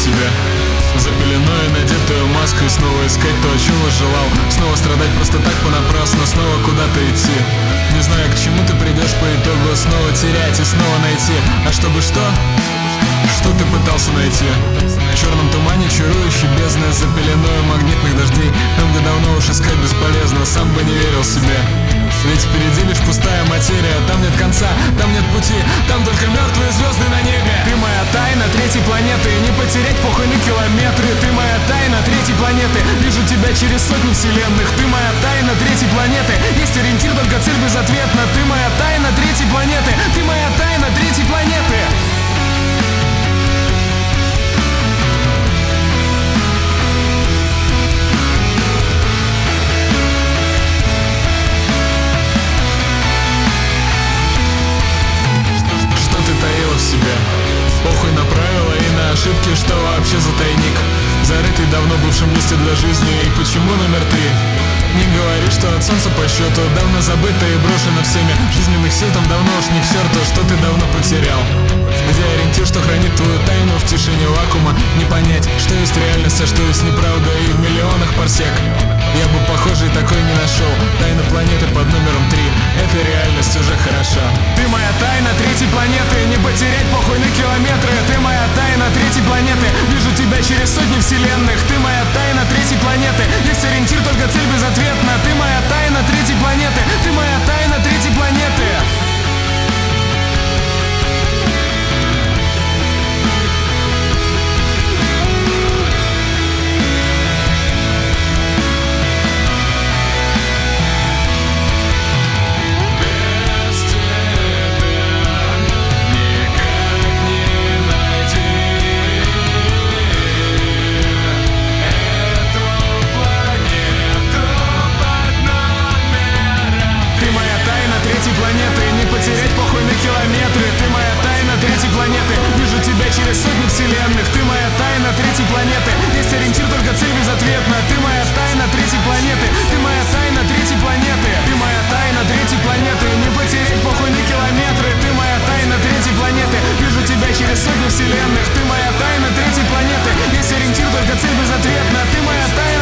себя за пеленой, надетую маску, и снова искать то, чего желал. Снова страдать просто так понапрасну, снова куда-то идти. Не знаю, к чему ты придешь по итогу, снова терять и снова найти. А чтобы что? Что ты пытался найти? В черном тумане чарующей бездны, за пеленой магнитных дождей, там, где давно уж искать бесполезно, сам бы не верил себе. Ведь впереди лишь пустая материя, там нет конца, там нет пути, там только мертвые звезды на небе. Ты моя тайна третьей планеты, не потерять похуй на километры. Ты моя тайна третьей планеты, вижу тебя через сотни вселенных. Ты моя тайна третьей планеты, есть ориентир, только цель безответна. Ты моя тайна третьей планеты, ты моя тайна третьей планеты. Похуй на правила и на ошибки, что вообще за тайник, зарытый давно бывшим месте для жизни. И почему номер 3? Не говори, что от солнца по счету давно забыто и брошено всеми. Жизненных сил там давно уж не к черту, что ты давно потерял. Где ориентир, что хранит твою тайну в тишине вакуума? Не понять, что есть реальность, а что есть неправда, и в миллионах парсек я бы похожий такой не нашел. Тайна планеты под номером 3, эта реальность уже хороша. Ты моя тайна третьей планеты, не потерять похуй на километры. Ты моя тайна третьей планеты, вижу тебя через сотни вселенных. Ты моя тайна третьей планеты, есть ориентир, только цель безответна. Ты моя тайна третьей планеты, ты моя тайна третьей планеты. Не потерять похуй на километры. Ты моя тайна третьей планеты, вижу тебя через сотни вселенных. Ты моя тайна третьей планеты, есть ориентир, только цель безответна. Ты моя тайна третьей планеты, ты моя тайна третьей планеты. Ты моя тайна третьей планеты, не потерять похуй на километры. Ты моя тайна третьей планеты, вижу тебя через сотни вселенных. Ты моя тайна третьей планеты, есть ориентир, только цель безответна. Ты моя тайна